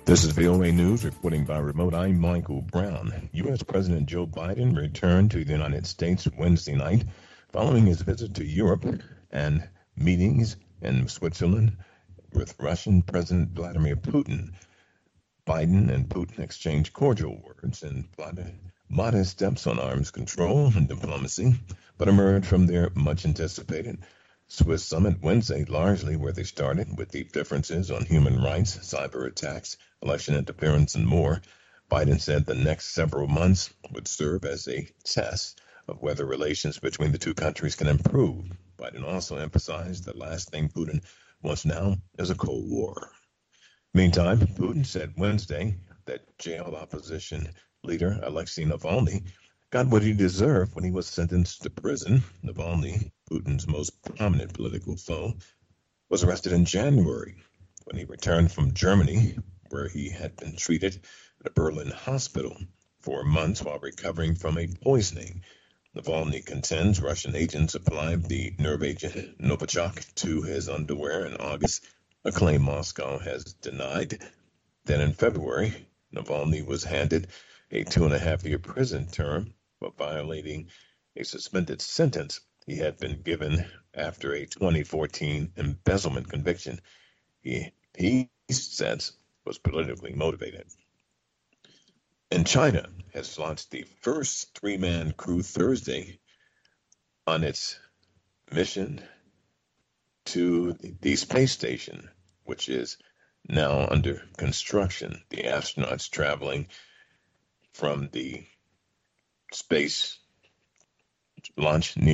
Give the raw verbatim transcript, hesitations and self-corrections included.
This is V O A News reporting by remote. I'm Michael Brown. U S. President Joe Biden returned to the United States Wednesday night following his visit to Europe and meetings in Switzerland with Russian President Vladimir Putin. Biden and Putin exchanged cordial words and plotted modest steps on arms control and diplomacy, but emerged from their much-anticipated Swiss summit Wednesday largely where they started, with deep differences on human rights, cyber attacks, election interference, and more. Biden said the next several months would serve as a test of whether relations between the two countries can improve. Biden also emphasized the last thing Putin wants now is a Cold War. Meantime, Putin said Wednesday that jailed opposition leader Alexei Navalny got what he deserved when he was sentenced to prison. Navalny, Putin's most prominent political foe, was arrested in January when he returned from Germany, where he had been treated at a Berlin hospital for months while recovering from a poisoning. Navalny contends Russian agents applied the nerve agent Novichok to his underwear in August, a claim Moscow has denied. Then in February, Navalny was handed a two-and-a-half-year prison term for violating a suspended sentence he had been given after a twenty fourteen embezzlement conviction he, he says was politically motivated. And China has launched the first three-man crew Thursday on its mission to the space station, which is now under construction. The astronauts traveling from the space launch